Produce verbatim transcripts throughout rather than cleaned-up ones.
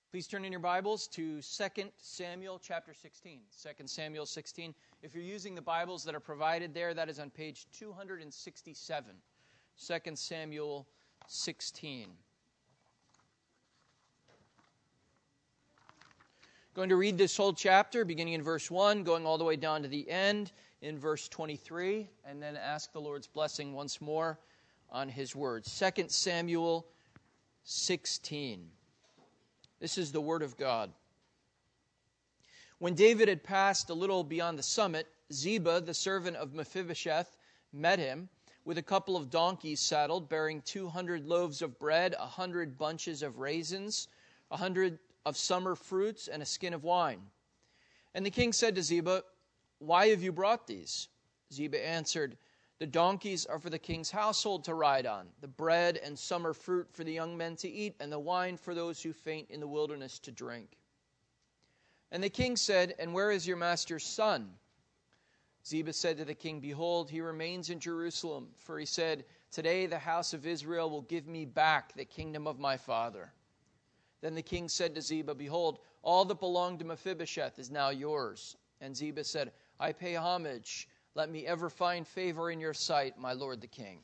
Please turn in your Bibles to Second Samuel chapter sixteen. Second Samuel sixteen. If you're using the Bibles that are provided there, that is on page two sixty-seven. Second Samuel sixteen. Going to read this whole chapter, beginning in verse one, going all the way down to the end in verse twenty-three, and then ask the Lord's blessing once more on His word. Second Samuel sixteen. This is the word of God. When David had passed a little beyond the summit, Ziba, the servant of Mephibosheth, met him with a couple of donkeys saddled, bearing two hundred loaves of bread, a hundred bunches of raisins, a hundred of summer fruits, and a skin of wine. And the king said to Ziba, "Why have you brought these?" Ziba answered, "The donkeys are for the king's household to ride on, the bread and summer fruit for the young men to eat, and the wine for those who faint in the wilderness to drink." And the king said, "And where is your master's son?" Ziba said to the king, "Behold, he remains in Jerusalem, for he said, 'Today the house of Israel will give me back the kingdom of my father.'" Then the king said to Ziba, "Behold, all that belonged to Mephibosheth is now yours." And Ziba said, "I pay homage. Let me ever find favor in your sight, my lord the king."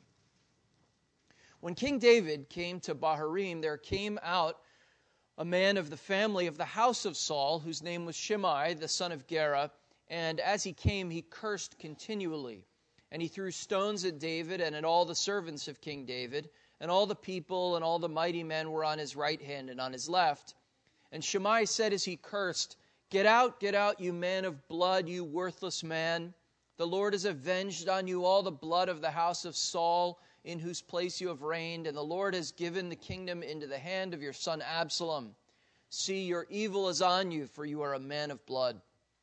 When King David came to Bahurim, there came out a man of the family of the house of Saul, whose name was Shimei, the son of Gera. And as he came, he cursed continually. And he threw stones at David and at all the servants of King David. And all the people and all the mighty men were on his right hand and on his left. And Shimei said as he cursed, "Get out, get out, you man of blood, you worthless man. The Lord has avenged on you all the blood of the house of Saul, in whose place you have reigned, and the Lord has given the kingdom into the hand of your son Absalom. See, your evil is on you, for you are a man of blood."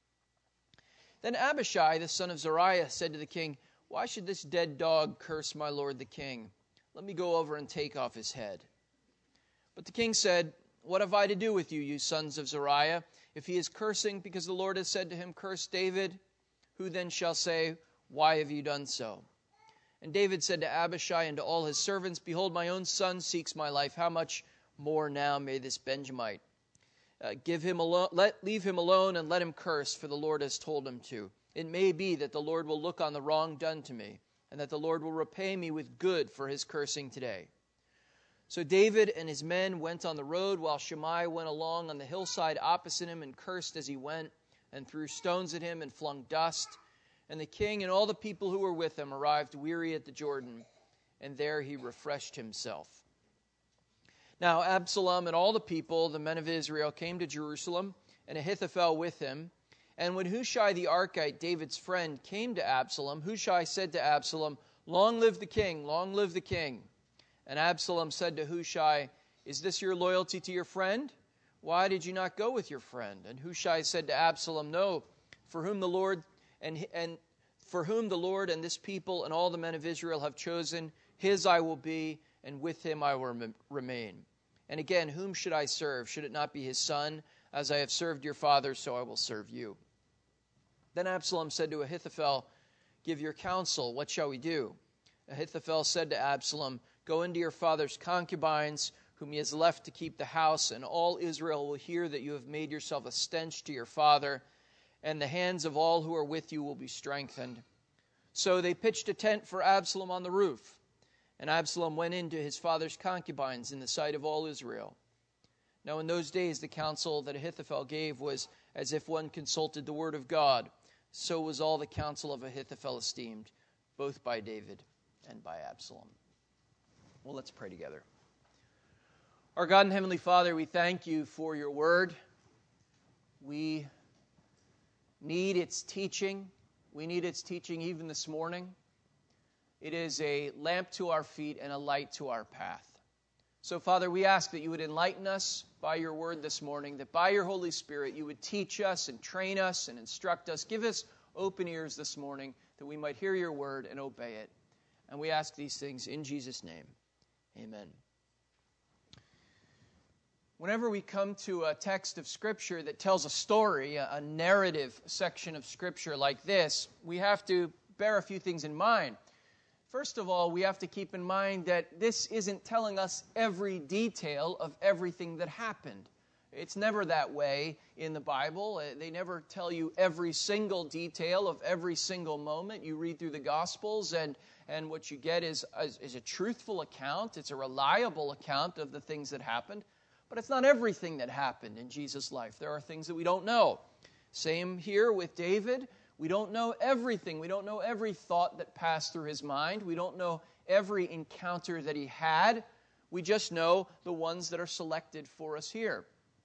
Then Abishai, the son of Zeruiah, said to the king, "Why should this dead dog curse my lord the king? Let me go over and take off his head." But the king said, "What have I to do with you, you sons of Zeruiah? If he is cursing because the Lord has said to him, 'Curse David,' who then shall say, 'Why have you done so?'" And David said to Abishai and to all his servants, "Behold, my own son seeks my life. How much more now may this Benjamite? Uh, give him alone, let leave him alone and let him curse, for the Lord has told him to. It may be that the Lord will look on the wrong done to me, and that the Lord will repay me with good for his cursing today." So David and his men went on the road, while Shimei went along on the hillside opposite him and cursed as he went, and threw stones at him and flung dust. And the king and all the people who were with him arrived weary at the Jordan, and there he refreshed himself. Now Absalom and all the people, the men of Israel, came to Jerusalem, and Ahithophel with him. And when Hushai the Archite, David's friend, came to Absalom, Hushai said to Absalom, "Long live the king, long live the king." And Absalom said to Hushai, "Is this your loyalty to your friend? Why did you not go with your friend?" And Hushai said to Absalom, "No, for whom the Lord and and for whom the Lord and this people and all the men of Israel have chosen, his I will be, and with him I will remain. And again, whom should I serve? Should it not be his son? As I have served your father, so I will serve you." Then Absalom said to Ahithophel, "Give your counsel. What shall we do?" Ahithophel said to Absalom, "Go into your father's concubines, whom he has left to keep the house, and all Israel will hear that you have made yourself a stench to your father, and the hands of all who are with you will be strengthened." So they pitched a tent for Absalom on the roof, and Absalom went into his father's concubines in the sight of all Israel. Now in those days the counsel that Ahithophel gave was as if one consulted the word of God. So was all the counsel of Ahithophel esteemed, both by David and by Absalom. Well, let's pray together. Our God and Heavenly Father, we thank you for your word. We need its teaching. We need its teaching even this morning. It is a lamp to our feet and a light to our path. So, Father, we ask that you would enlighten us by your word this morning, that by your Holy Spirit you would teach us and train us and instruct us. Give us open ears this morning that we might hear your word and obey it. And we ask these things in Jesus' name. Amen. Whenever we come to a text of Scripture that tells a story, a narrative section of Scripture like this, we have to bear a few things in mind. First of all, we have to keep in mind that this isn't telling us every detail of everything that happened. It's never that way in the Bible. They never tell you every single detail of every single moment. You read through the Gospels, and, and what you get is, is, is a truthful account. It's a reliable account of the things that happened. But it's not everything that happened in Jesus' life. There are things that we don't know. Same here with David. We don't know everything. We don't know every thought that passed through his mind. We don't know every encounter that he had. We just know the ones that are selected for us here.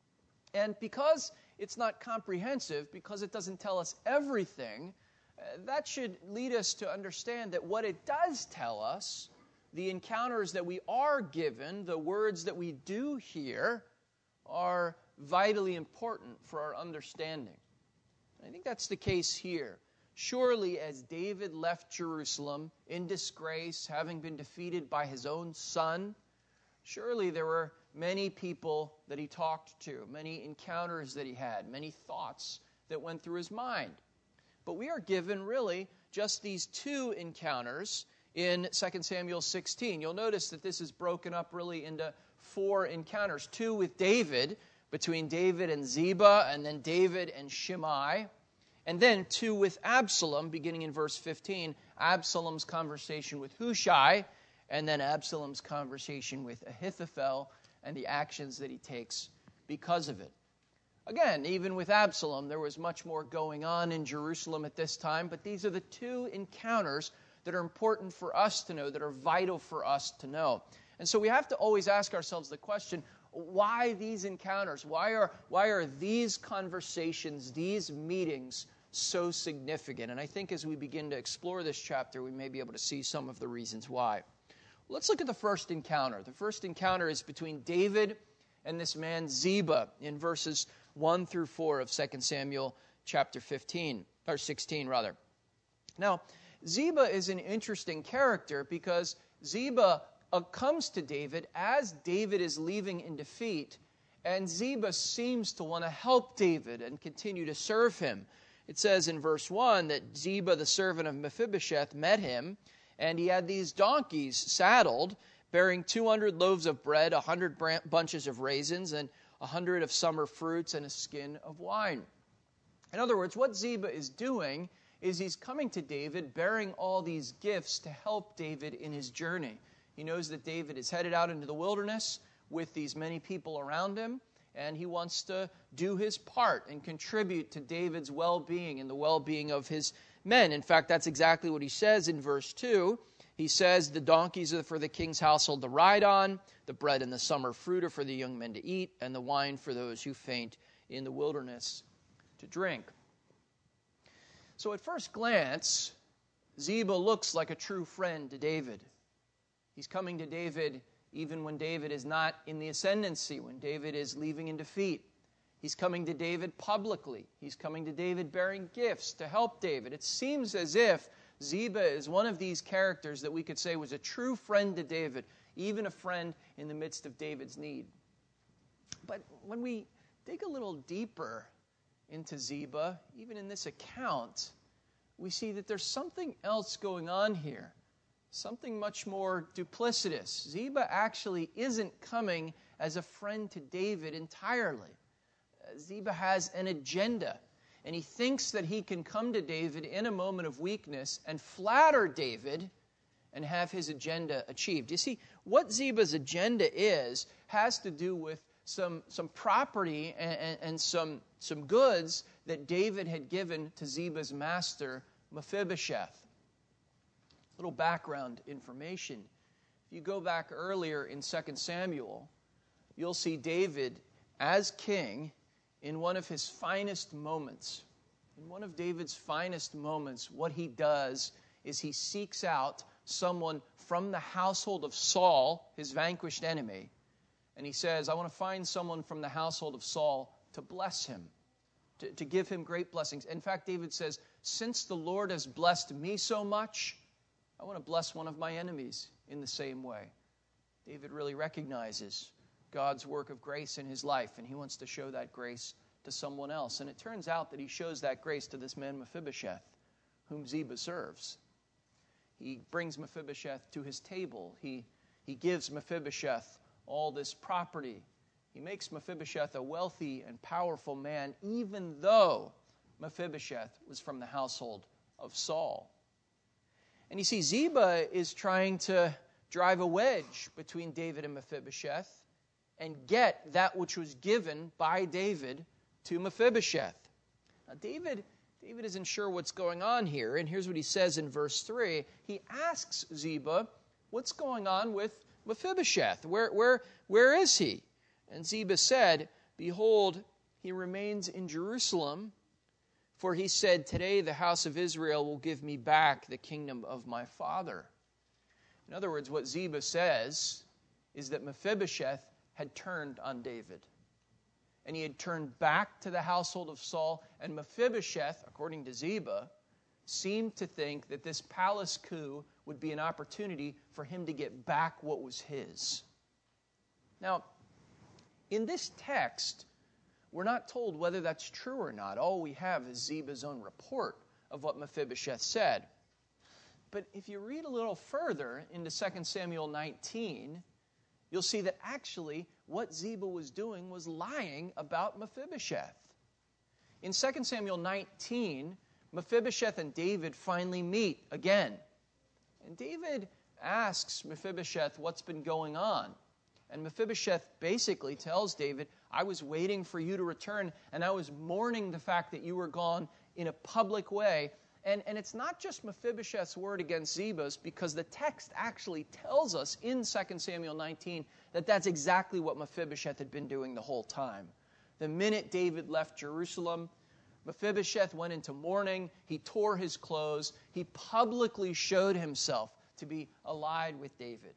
And because it's not comprehensive, because it doesn't tell us everything, uh, that should lead us to understand that what it does tell us, the encounters that we are given, the words that we do hear, are vitally important for our understanding. I think that's the case here. Surely as David left Jerusalem in disgrace, having been defeated by his own son, surely there were many people that he talked to, many encounters that he had, many thoughts that went through his mind. But we are given really just these two encounters in Second Samuel sixteen. You'll notice that this is broken up really into four encounters. Two with David, between David and Ziba, and then David and Shimei. And then two with Absalom, beginning in verse fifteen, Absalom's conversation with Hushai, and then Absalom's conversation with Ahithophel, and the actions that he takes because of it. Again, even with Absalom, there was much more going on in Jerusalem at this time, but these are the two encounters that are important for us to know, that are vital for us to know. And so we have to always ask ourselves the question, why these encounters? Why are, why are these conversations, these meetings so significant? And I think as we begin to explore this chapter, we may be able to see some of the reasons why. Let's look at the first encounter. The first encounter is between David and this man Ziba in verses one through four of Second Samuel chapter fifteen, or sixteen rather. Now, Ziba is an interesting character because Ziba uh, comes to David as David is leaving in defeat, and Ziba seems to want to help David and continue to serve him. It says in verse one that Ziba, the servant of Mephibosheth, met him, and he had these donkeys saddled, bearing two hundred loaves of bread, one hundred bunches of raisins, and one hundred of summer fruits, and a skin of wine. In other words, what Ziba is doing is he's coming to David bearing all these gifts to help David in his journey. He knows that David is headed out into the wilderness with these many people around him, and he wants to do his part and contribute to David's well-being and the well-being of his men. In fact, that's exactly what he says in verse two. He says, the donkeys are for the king's household to ride on, the bread and the summer fruit are for the young men to eat, and the wine for those who faint in the wilderness to drink. So at first glance, Ziba looks like a true friend to David. He's coming to David even when David is not in the ascendancy, when David is leaving in defeat. He's coming to David publicly. He's coming to David bearing gifts to help David. It seems as if Ziba is one of these characters that we could say was a true friend to David, even a friend in the midst of David's need. But when we dig a little deeper into Ziba, even in this account, we see that there's something else going on here, something much more duplicitous. Ziba actually isn't coming as a friend to David entirely. Ziba has an agenda, and he thinks that he can come to David in a moment of weakness and flatter David and have his agenda achieved. You see, what Ziba's agenda is has to do with some, some property and, and, and some, some goods that David had given to Ziba's master, Mephibosheth. Little background information. If you go back earlier in Second Samuel, you'll see David as king in one of his finest moments. In one of David's finest moments, what he does is he seeks out someone from the household of Saul, his vanquished enemy, and he says, I want to find someone from the household of Saul to bless him, to, to give him great blessings. In fact, David says, since the Lord has blessed me so much, I want to bless one of my enemies in the same way. David really recognizes God's work of grace in his life, and he wants to show that grace to someone else. And it turns out that he shows that grace to this man Mephibosheth, whom Ziba serves. He brings Mephibosheth to his table. He, he gives Mephibosheth all this property. he makes Mephibosheth a wealthy and powerful man, even though Mephibosheth was from the household of Saul. And you see, Ziba is trying to drive a wedge between David and Mephibosheth and get that which was given by David to Mephibosheth. Now, David, David isn't sure what's going on here, and here's what he says in verse three. He asks Ziba, what's going on with Mephibosheth? Where, where, where is he? And Ziba said, behold, he remains in Jerusalem, for he said, today the house of Israel will give me back the kingdom of my father. In other words, what Ziba says is that Mephibosheth had turned on David. And he had turned back to the household of Saul. And Mephibosheth, according to Ziba, seemed to think that this palace coup would be an opportunity for him to get back what was his. Now, in this text, we're not told whether that's true or not. All we have is Ziba's own report of what Mephibosheth said. But if you read a little further into Second Samuel nineteen, you'll see that actually what Ziba was doing was lying about Mephibosheth. In Second Samuel nineteen, Mephibosheth and David finally meet again. And David asks Mephibosheth what's been going on. And Mephibosheth basically tells David, I was waiting for you to return, and I was mourning the fact that you were gone in a public way. And, and it's not just Mephibosheth's word against Ziba's, because the text actually tells us in Second Samuel nineteen that that's exactly what Mephibosheth had been doing the whole time. The minute David left Jerusalem, Mephibosheth went into mourning. He tore his clothes. He publicly showed himself to be allied with David.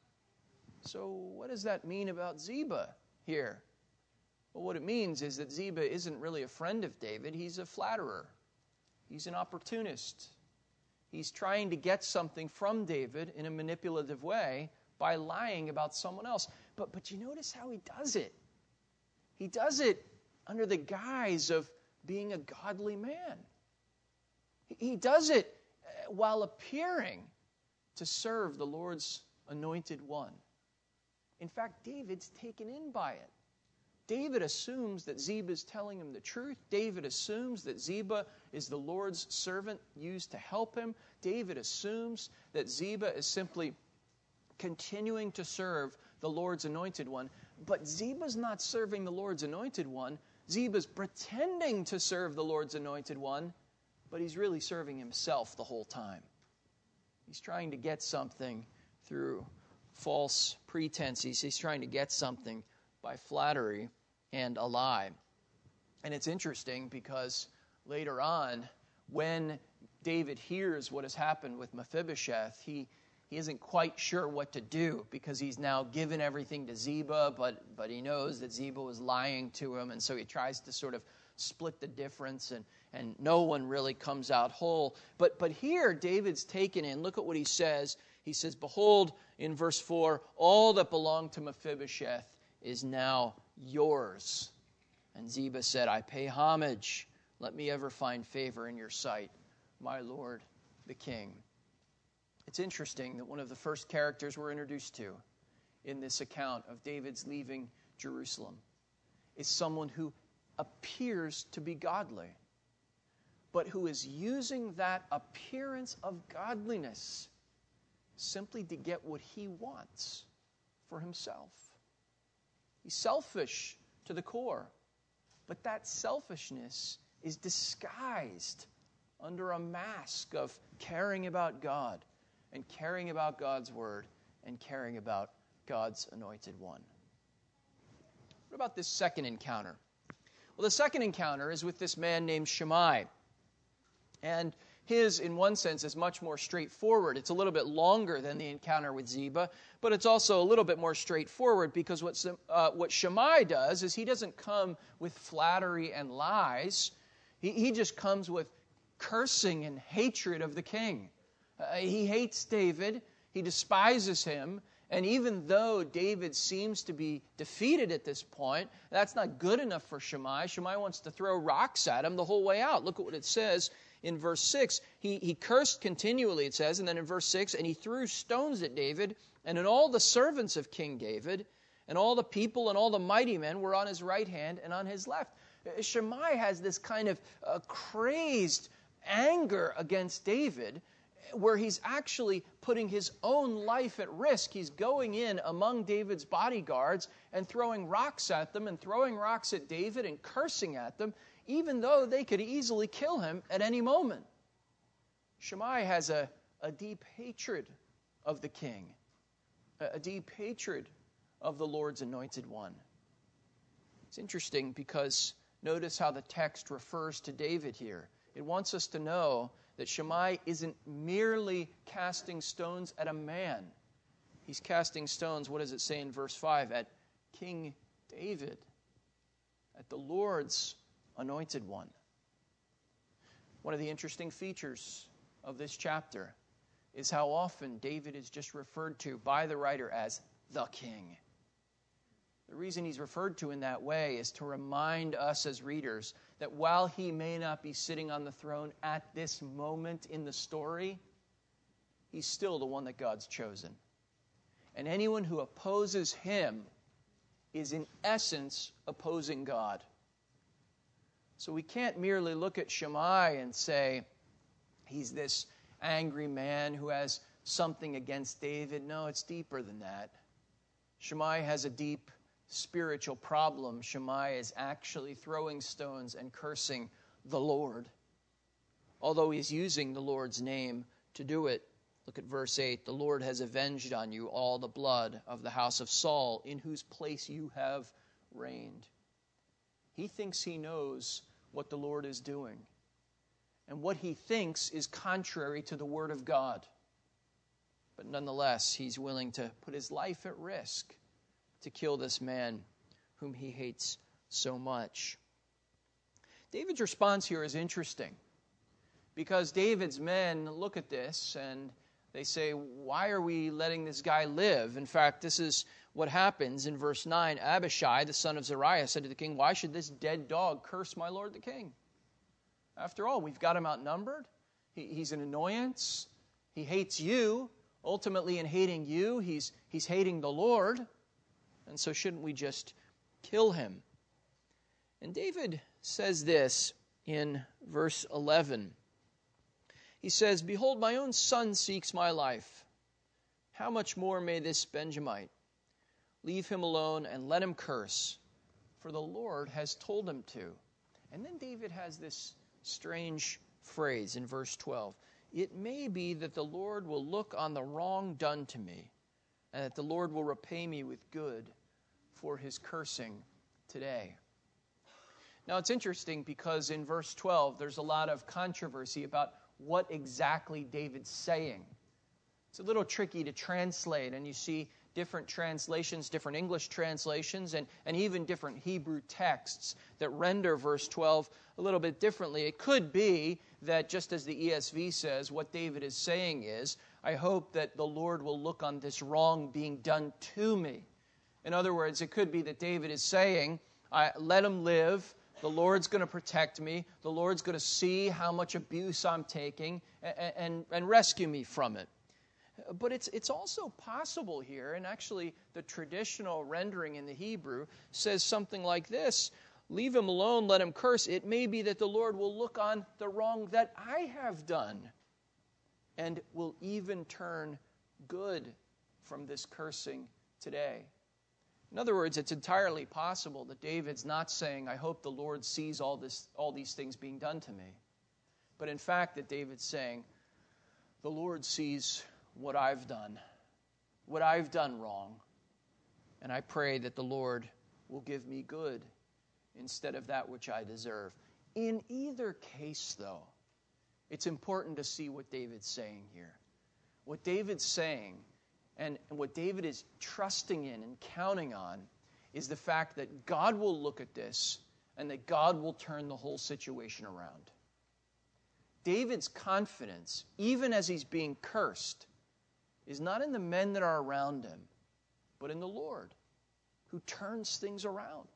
So what does that mean about Ziba here? Well, what it means is that Ziba isn't really a friend of David. He's a flatterer. He's an opportunist. He's trying to get something from David in a manipulative way by lying about someone else. But, but you notice how he does it. He does it under the guise of being a godly man. He does it while appearing to serve the Lord's anointed one. In fact, David's taken in by it. David assumes that Ziba is telling him the truth. David assumes that Ziba is the Lord's servant used to help him. David assumes that Ziba is simply continuing to serve the Lord's anointed one. But Ziba's not serving the Lord's anointed one. Ziba's pretending to serve the Lord's anointed one, but he's really serving himself the whole time. He's trying to get something through false pretenses. He's trying to get something by flattery and a lie. And it's interesting because later on, when David hears what has happened with Mephibosheth, he, he isn't quite sure what to do because he's now given everything to Ziba, but, but he knows that Ziba was lying to him, and so he tries to sort of split the difference, and, and no one really comes out whole. But, but here, David's taken in. Look at what he says. He says, behold, in verse four, all that belonged to Mephibosheth is now yours. And Ziba said, I pay homage. Let me ever find favor in your sight, my lord, the king. It's interesting that one of the first characters we're introduced to in this account of David's leaving Jerusalem is someone who appears to be godly, but who is using that appearance of godliness simply to get what he wants for himself. He's selfish to the core, but that selfishness is disguised under a mask of caring about God and caring about God's word and caring about God's anointed one. What about this second encounter? Well, the second encounter is with this man named Shimei. And his, in one sense, is much more straightforward. It's a little bit longer than the encounter with Ziba, but it's also a little bit more straightforward because what, uh, what Shimei does is he doesn't come with flattery and lies. He, he just comes with cursing and hatred of the king. Uh, he hates David. He despises him. And even though David seems to be defeated at this point, that's not good enough for Shimei. Shimei wants to throw rocks at him the whole way out. Look at what it says in verse six. He, he cursed continually, it says, and then in verse six, and he threw stones at David and at all the servants of King David. And all the people and all the mighty men were on his right hand and on his left. Shimei has this kind of uh, crazed anger against David, where he's actually putting his own life at risk. He's going in among David's bodyguards and throwing rocks at them and throwing rocks at David and cursing at them, even though they could easily kill him at any moment. Shimei has a, a deep hatred of the king, a, a deep hatred of the Lord's anointed one. It's interesting because notice how the text refers to David here. It wants us to know that Shimei isn't merely casting stones at a man. He's casting stones, what does it say in verse five? At King David, at the Lord's anointed one. One of the interesting features of this chapter is how often David is just referred to by the writer as the king. The reason he's referred to in that way is to remind us as readers that while he may not be sitting on the throne at this moment in the story, he's still the one that God's chosen. And anyone who opposes him is in essence opposing God. So we can't merely look at Shimei and say he's this angry man who has something against David. No, it's deeper than that. Shimei has a deep spiritual problem. Shimei is actually throwing stones and cursing the Lord, although he's using the Lord's name to do it. Look at verse eight. The Lord has avenged on you all the blood of the house of Saul, in whose place you have reigned. He thinks he knows what the Lord is doing, and what he thinks is contrary to the word of God. But nonetheless, he's willing to put his life at risk to kill this man whom he hates so much. David's response here is interesting, because David's men look at this and they say, why are we letting this guy live? In fact, this is what happens in verse nine. Abishai, the son of Zeruiah, said to the king, why should this dead dog curse my lord the king? After all, we've got him outnumbered. He, he's an annoyance. He hates you. Ultimately, in hating you, he's, he's hating the Lord. And so shouldn't we just kill him? And David says this in verse eleven. He says, behold, my own son seeks my life. How much more may this Benjamite? Leave him alone and let him curse, for the Lord has told him to. And then David has this strange phrase in verse twelve. It may be that the Lord will look on the wrong done to me, and that the Lord will repay me with good for his cursing today. Now it's interesting because in verse twelve there's a lot of controversy about what exactly David's saying. It's a little tricky to translate, and you see different translations, different English translations, and, and even different Hebrew texts that render verse twelve a little bit differently. It could be that, just as the E S V says, what David is saying is, I hope that the Lord will look on this wrong being done to me. In other words, it could be that David is saying, I, let him live. The Lord's going to protect me. The Lord's going to see how much abuse I'm taking and, and, and rescue me from it. But it's it's also possible here, and actually the traditional rendering in the Hebrew says something like this: leave him alone, let him curse. It may be that the Lord will look on the wrong that I have done and will even turn good from this cursing today. In other words, it's entirely possible that David's not saying, I hope the Lord sees all this, all these things being done to me. But in fact, that David's saying, the Lord sees what I've done, what I've done wrong, and I pray that the Lord will give me good instead of that which I deserve. In either case, though, it's important to see what David's saying here. What David's saying and what David is trusting in and counting on is the fact that God will look at this and that God will turn the whole situation around. David's confidence, even as he's being cursed, is not in the men that are around him, but in the Lord, who turns things around.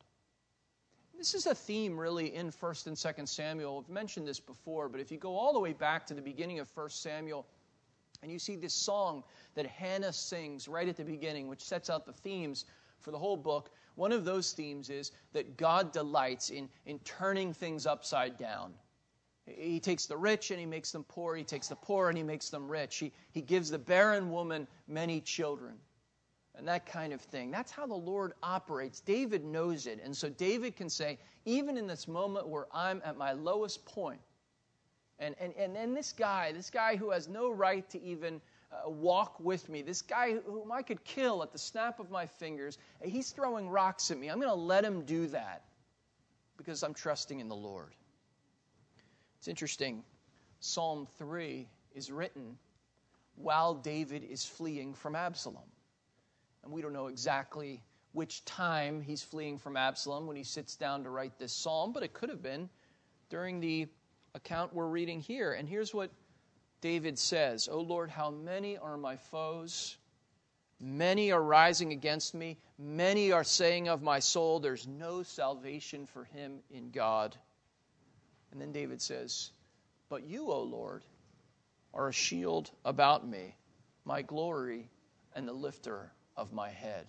This is a theme really in First and Second Samuel. I've mentioned this before, but if you go all the way back to the beginning of First Samuel, and you see this song that Hannah sings right at the beginning, which sets out the themes for the whole book, one of those themes is that God delights in, in turning things upside down. He takes the rich and he makes them poor. He takes the poor and he makes them rich. He, he gives the barren woman many children. And that kind of thing. That's how the Lord operates. David knows it. And so David can say, even in this moment where I'm at my lowest point, and, and, and, and this guy, this guy who has no right to even uh, walk with me, this guy whom I could kill at the snap of my fingers, he's throwing rocks at me. I'm going to let him do that because I'm trusting in the Lord. It's interesting. Psalm three is written while David is fleeing from Absalom. And we don't know exactly which time he's fleeing from Absalom when he sits down to write this psalm, but it could have been during the account we're reading here. And here's what David says, O Lord, how many are my foes? Many are rising against me. Many are saying of my soul, there's no salvation for him in God. And then David says, but you, O Lord, are a shield about me, my glory and the lifter of my head.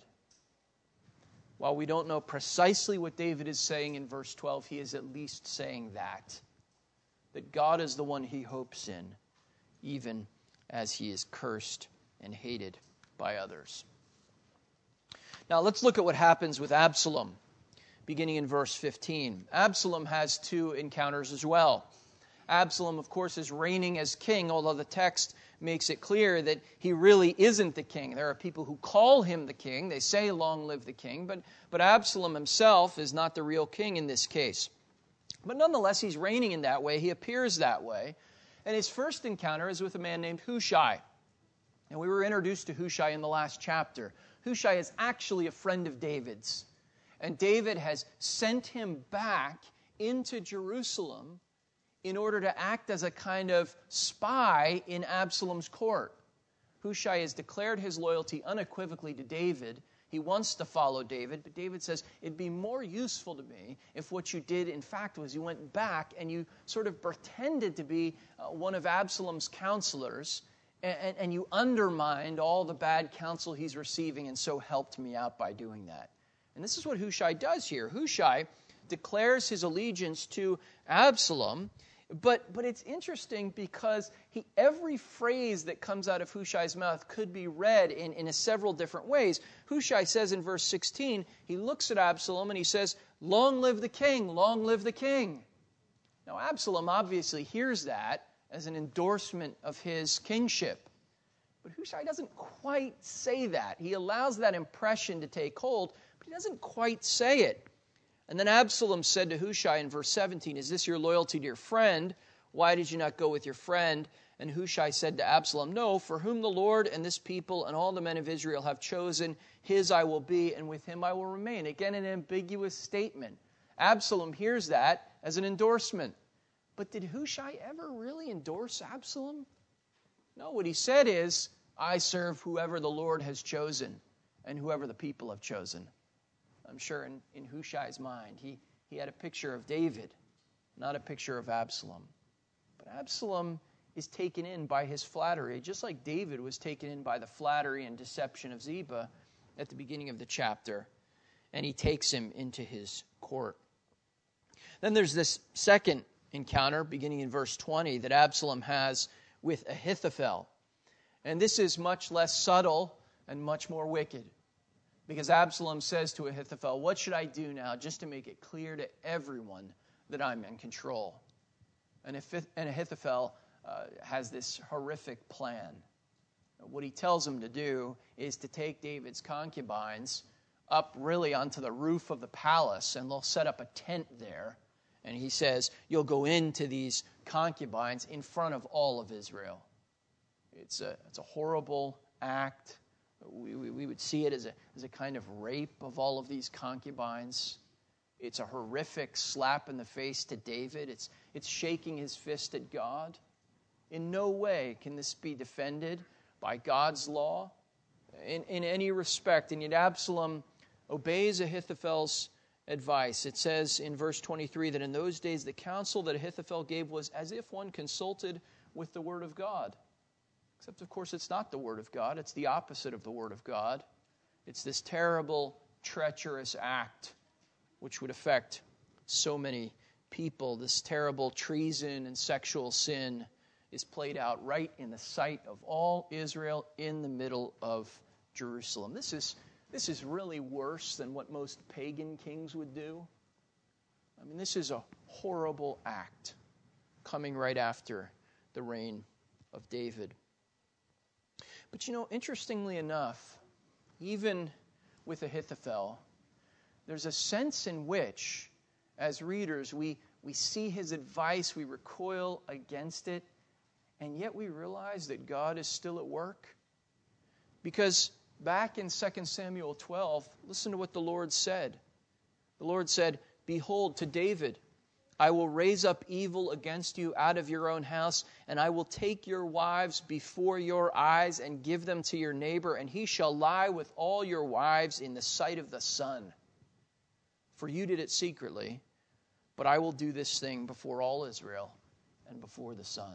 While we don't know precisely what David is saying in verse twelve, he is at least saying that. That God is the one he hopes in, even as he is cursed and hated by others. Now let's look at what happens with Absalom, beginning in verse fifteen. Absalom has two encounters as well. Absalom, of course, is reigning as king, although the text makes it clear that he really isn't the king. There are people who call him the king. They say, long live the king. But, but Absalom himself is not the real king in this case. But nonetheless, he's reigning in that way. He appears that way. And his first encounter is with a man named Hushai. And we were introduced to Hushai in the last chapter. Hushai is actually a friend of David's. And David has sent him back into Jerusalem in order to act as a kind of spy in Absalom's court. Hushai has declared his loyalty unequivocally to David. He wants to follow David, but David says, it'd be more useful to me if what you did, in fact, was you went back and you sort of pretended to be uh, one of Absalom's counselors, and, and, and you undermined all the bad counsel he's receiving, and so helped me out by doing that. And this is what Hushai does here. Hushai declares his allegiance to Absalom. But but it's interesting because he every phrase that comes out of Hushai's mouth could be read in, in a several different ways. Hushai says in verse sixteen, he looks at Absalom and he says, long live the king, long live the king. Now Absalom obviously hears that as an endorsement of his kingship. But Hushai doesn't quite say that. He allows that impression to take hold, but he doesn't quite say it. And then Absalom said to Hushai in verse seventeen, is this your loyalty to your friend? Why did you not go with your friend? And Hushai said to Absalom, no, for whom the Lord and this people and all the men of Israel have chosen, his I will be, and with him I will remain. Again, an ambiguous statement. Absalom hears that as an endorsement. But did Hushai ever really endorse Absalom? No, what he said is, I serve whoever the Lord has chosen and whoever the people have chosen. I'm sure in, in Hushai's mind, he, he had a picture of David, not a picture of Absalom. But Absalom is taken in by his flattery, just like David was taken in by the flattery and deception of Ziba at the beginning of the chapter, and he takes him into his court. Then there's this second encounter, beginning in verse twenty, that Absalom has with Ahithophel. And this is much less subtle and much more wicked. Because Absalom says to Ahithophel, what should I do now just to make it clear to everyone that I'm in control? And Ahithophel uh, has this horrific plan. What he tells him to do is to take David's concubines up really onto the roof of the palace, and they'll set up a tent there. And he says, you'll go into these concubines in front of all of Israel. It's a, it's a horrible act. We, we, we would see it as a, as a kind of rape of all of these concubines. It's a horrific slap in the face to David. It's, it's shaking his fist at God. In no way can this be defended by God's law in, in any respect. And yet Absalom obeys Ahithophel's advice. It says in verse twenty-three that in those days the counsel that Ahithophel gave was as if one consulted with the word of God. Except, of course, it's not the Word of God. It's the opposite of the Word of God. It's this terrible treacherous act which would affect so many people. This terrible treason and sexual sin is played out right in the sight of all Israel in the middle of Jerusalem. This is, this is really worse than what most pagan kings would do. I mean, this is a horrible act coming right after the reign of David. But you know, interestingly enough, even with Ahithophel, there's a sense in which, as readers, we, we see his advice, we recoil against it, and yet we realize that God is still at work. Because back in Second Samuel twelve, listen to what the Lord said. The Lord said, "Behold, to David, I will raise up evil against you out of your own house, and I will take your wives before your eyes and give them to your neighbor, and he shall lie with all your wives in the sight of the sun. For you did it secretly, but I will do this thing before all Israel and before the sun."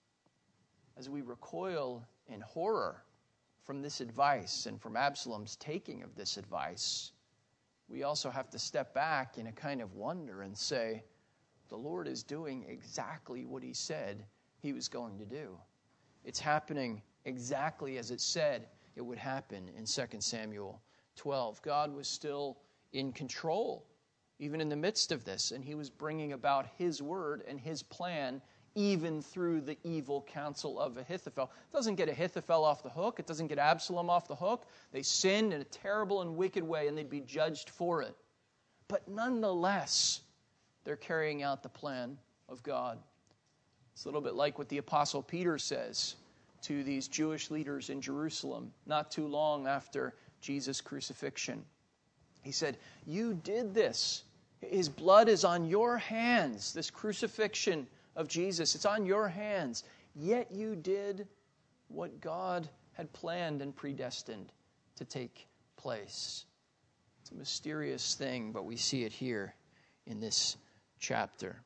As we recoil in horror from this advice and from Absalom's taking of this advice, we also have to step back in a kind of wonder and say, the Lord is doing exactly what he said he was going to do. It's happening exactly as it said it would happen in Second Samuel twelve. God was still in control, even in the midst of this, and he was bringing about his word and his plan even through the evil counsel of Ahithophel. It doesn't get Ahithophel off the hook. It doesn't get Absalom off the hook. They sinned in a terrible and wicked way, and they'd be judged for it. But nonetheless, they're carrying out the plan of God. It's a little bit like what the Apostle Peter says to these Jewish leaders in Jerusalem not too long after Jesus' crucifixion. He said, "You did this. His blood is on your hands. This crucifixion of Jesus, it's on your hands. Yet you did what God had planned and predestined to take place." It's a mysterious thing, but we see it here in this chapter.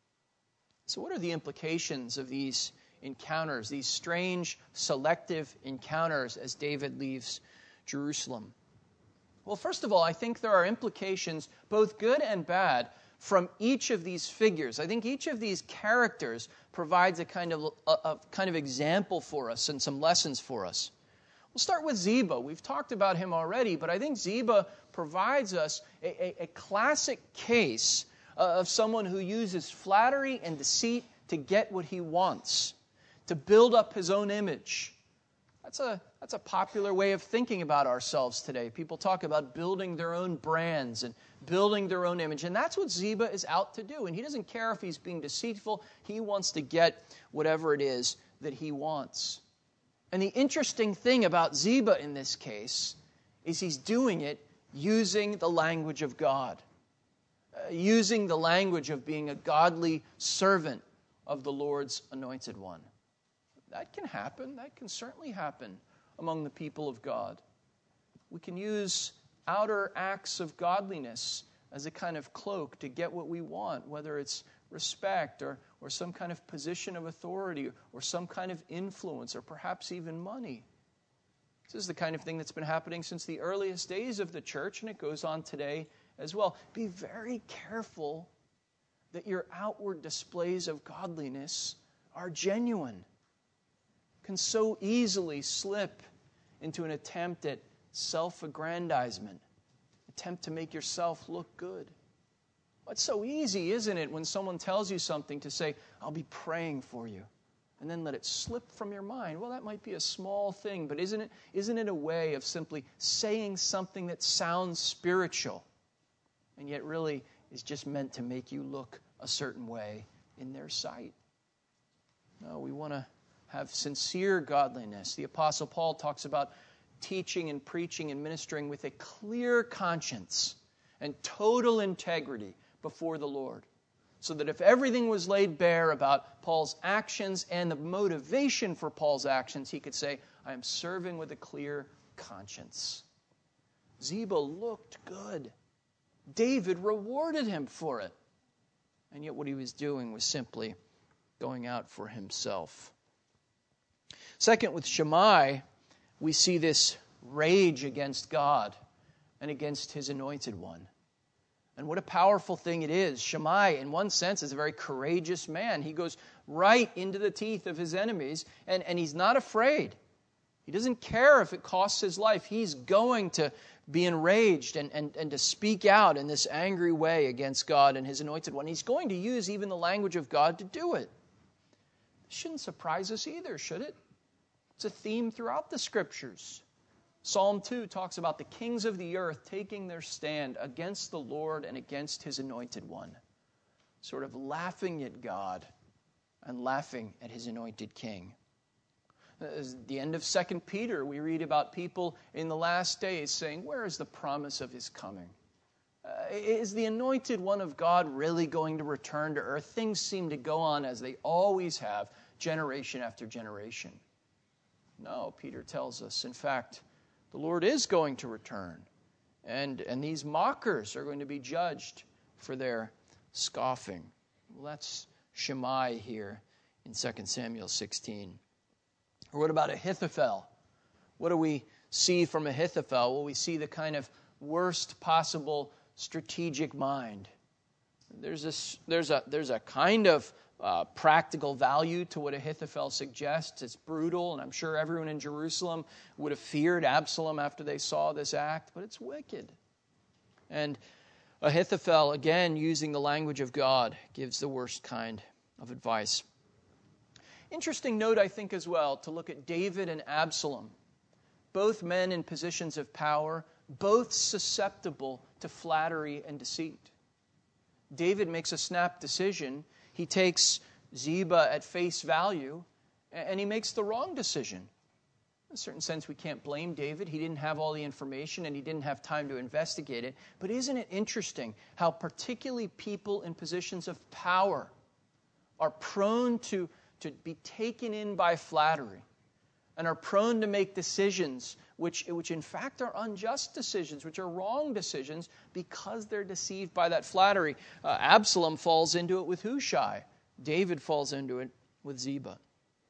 So what are the implications of these encounters, these strange, selective encounters as David leaves Jerusalem? Well, first of all, I think there are implications, both good and bad, from each of these figures. I think each of these characters provides a kind of a, a kind of example for us and some lessons for us. We'll start with Ziba. We've talked about him already, but I think Ziba provides us a, a, a classic case of someone who uses flattery and deceit to get what he wants, to build up his own image. That's a, that's a popular way of thinking about ourselves today. People talk about building their own brands and building their own image, and that's what Ziba is out to do. And he doesn't care if he's being deceitful. He wants to get whatever it is that he wants. And the interesting thing about Ziba in this case is he's doing it using the language of God, uh, using the language of being a godly servant of the Lord's anointed one. That can happen. That can certainly happen among the people of God. We can use outer acts of godliness as a kind of cloak to get what we want, whether it's respect or, or some kind of position of authority or some kind of influence or perhaps even money. This is the kind of thing that's been happening since the earliest days of the church, and it goes on today as well. Be very careful that your outward displays of godliness are genuine. Can so easily slip into an attempt at self-aggrandizement, attempt to make yourself look good. It's so easy, isn't it, when someone tells you something to say, "I'll be praying for you," and then let it slip from your mind. Well, that might be a small thing, but isn't it, isn't it a way of simply saying something that sounds spiritual and yet really is just meant to make you look a certain way in their sight? No, we want to have sincere godliness. The Apostle Paul talks about teaching and preaching and ministering with a clear conscience and total integrity before the Lord, so that if everything was laid bare about Paul's actions and the motivation for Paul's actions, he could say, "I am serving with a clear conscience." Ziba looked good. David rewarded him for it. And yet what he was doing was simply going out for himself. Second, with Shammai, we see this rage against God. and against his anointed one. And what a powerful thing it is. Shammai, in one sense, is a very courageous man. He goes right into the teeth of his enemies, and, and he's not afraid. He doesn't care if it costs his life. He's going to be enraged and, and, and to speak out in this angry way against God and his anointed one. He's going to use even the language of God to do it. It shouldn't surprise us either, should it? It's a theme throughout the Scriptures. Psalm two talks about the kings of the earth taking their stand against the Lord and against his anointed one, sort of laughing at God and laughing at his anointed king. At the end of Second Peter, we read about people in the last days saying, where is the promise of his coming? Uh, is the anointed one of God really going to return to earth? Things seem to go on as they always have, generation after generation. No, Peter tells us, in fact, the Lord is going to return, and, and these mockers are going to be judged for their scoffing. Well, that's Shammai here in Second Samuel sixteen. Or what about Ahithophel? What do we see from Ahithophel? Well, we see the kind of worst possible strategic mind. There's a, there's a, there's a kind of uh, practical value to what Ahithophel suggests. It's brutal, and I'm sure everyone in Jerusalem would have feared Absalom after they saw this act, but it's wicked. And Ahithophel, again, using the language of God, gives the worst kind of advice. Interesting note, I think, as well, to look at David and Absalom. Both men in positions of power, both susceptible to flattery and deceit. David makes a snap decision. He takes Ziba at face value, and he makes the wrong decision. In a certain sense, we can't blame David. He didn't have all the information, and he didn't have time to investigate it. But isn't it interesting how particularly people in positions of power are prone to, to be taken in by flattery and are prone to make decisions which, which in fact are unjust decisions, which are wrong decisions because they're deceived by that flattery. Uh, Absalom falls into it with Hushai. David falls into it with Ziba.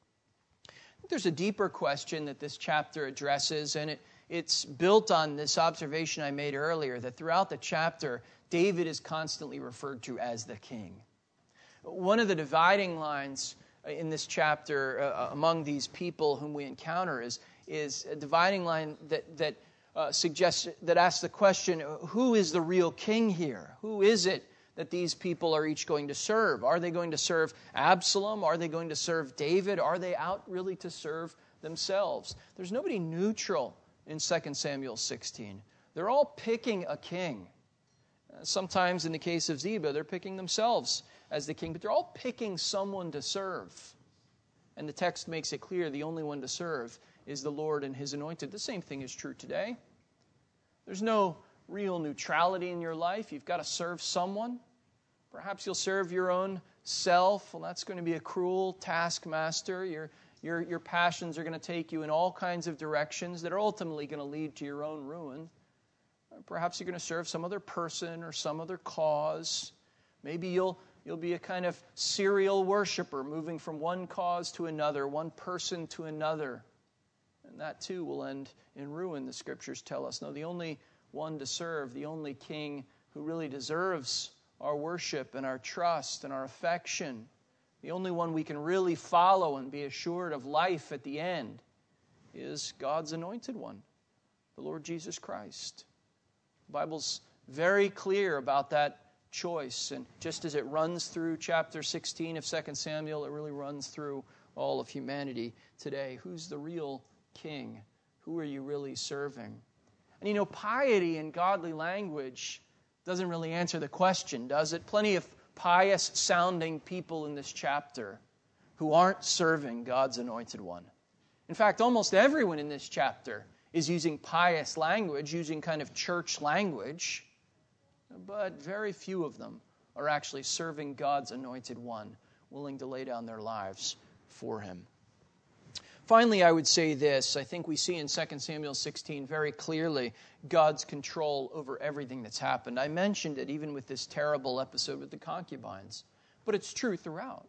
There's a deeper question that this chapter addresses, and it, it's built on this observation I made earlier, that throughout the chapter, David is constantly referred to as the king. One of the dividing lines in this chapter uh, among these people whom we encounter is, is a dividing line that, that uh, suggests, that asks the question, who is the real king here? Who is it that these people are each going to serve? Are they going to serve Absalom? Are they going to serve David? Are they out really to serve themselves? There's nobody neutral in Second Samuel sixteen. They're all picking a king. Sometimes in the case of Ziba, they're picking themselves as the king, but they're all picking someone to serve. And the text makes it clear the only one to serve is the Lord and his anointed. The same thing is true today. There's no real neutrality in your life. You've got to serve someone. Perhaps you'll serve your own self. Well, that's going to be a cruel taskmaster. Your, your, your passions are going to take you in all kinds of directions that are ultimately going to lead to your own ruin. Perhaps you're going to serve some other person or some other cause. Maybe you'll you'll be a kind of serial worshiper, moving from one cause to another, one person to another. And that too will end in ruin, the Scriptures tell us. No, the only one to serve, the only king who really deserves our worship and our trust and our affection, the only one we can really follow and be assured of life at the end, is God's anointed one, the Lord Jesus Christ. The Bible's very clear about that choice, and just as it runs through chapter sixteen of Second Samuel, it really runs through all of humanity today. Who's the real king? Who are you really serving? And you know, piety in godly language doesn't really answer the question, does it? Plenty of pious-sounding people in this chapter who aren't serving God's anointed one. In fact, almost everyone in this chapter is using pious language, using kind of church language, but very few of them are actually serving God's anointed one, willing to lay down their lives for him. Finally, I would say this. I think we see in Second Samuel sixteen very clearly God's control over everything that's happened. I mentioned it even with this terrible episode with the concubines, but it's true throughout.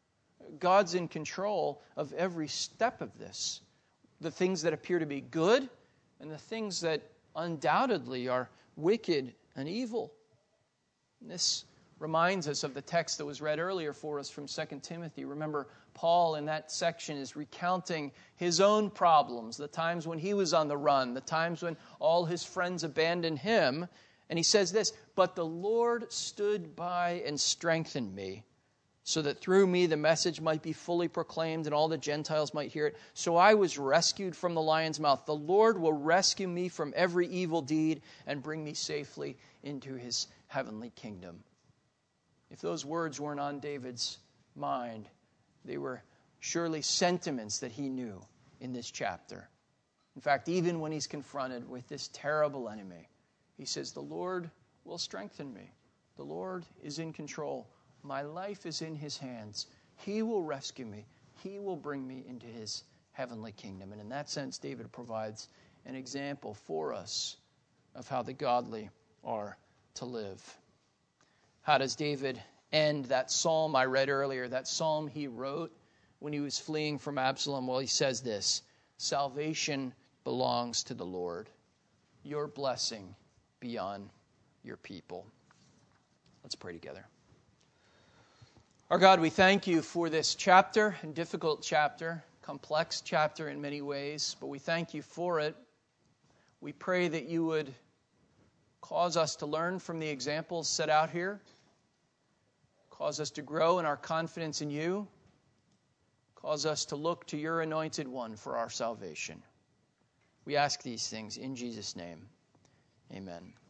God's in control of every step of this. The things that appear to be good and the things that undoubtedly are, wicked and evil. And this reminds us of the text that was read earlier for us from Second Timothy. Remember, Paul in that section is recounting his own problems, the times when he was on the run, the times when all his friends abandoned him. And he says this, "But the Lord stood by and strengthened me, so that through me the message might be fully proclaimed and all the Gentiles might hear it. So I was rescued from the lion's mouth. The Lord will rescue me from every evil deed and bring me safely into his heavenly kingdom." If those words weren't on David's mind, they were surely sentiments that he knew in this chapter. In fact, even when he's confronted with this terrible enemy, he says, "The Lord will strengthen me. The Lord is in control. My life is in his hands. He will rescue me. He will bring me into his heavenly kingdom." And in that sense, David provides an example for us of how the godly are to live. How does David end that psalm I read earlier, that psalm he wrote when he was fleeing from Absalom? Well, he says this, "Salvation belongs to the Lord. Your blessing be on your people." Let's pray together. Our God, we thank you for this chapter, a difficult chapter, complex chapter in many ways, but we thank you for it. We pray that you would cause us to learn from the examples set out here, cause us to grow in our confidence in you, cause us to look to your anointed one for our salvation. We ask these things in Jesus' name. Amen.